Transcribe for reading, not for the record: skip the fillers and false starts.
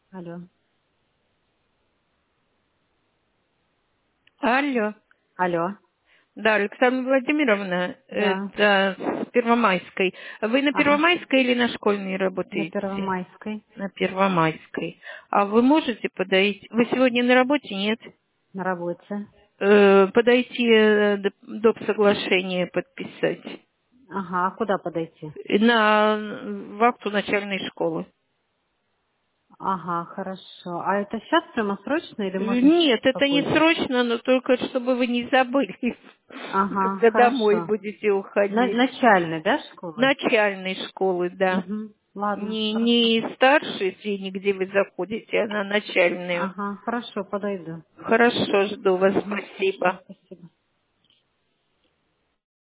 Алло. Алло. Алло. Да, Александра Владимировна, Да. это с Первомайской. Вы на Ага. Первомайской или на Школьной На работаете? Первомайской. На Первомайской. А вы можете подойти? Вы сегодня на работе, нет? На работе. Подойти, доп. Соглашение подписать. Ага. А куда подойти? В акту начальной школы. Ага, хорошо. А это сейчас прямо срочно или можно Нет, это не попозже? срочно, но только чтобы вы не забыли, Ага, когда домой хорошо. будете уходить. Начальной, да, школы? Начальной школы, да. Угу. Ладно, хорошо. Не старшей звени, где вы заходите, а на начальную. Ага, хорошо, подойду. Хорошо, жду вас. Угу, хорошо, Спасибо. спасибо.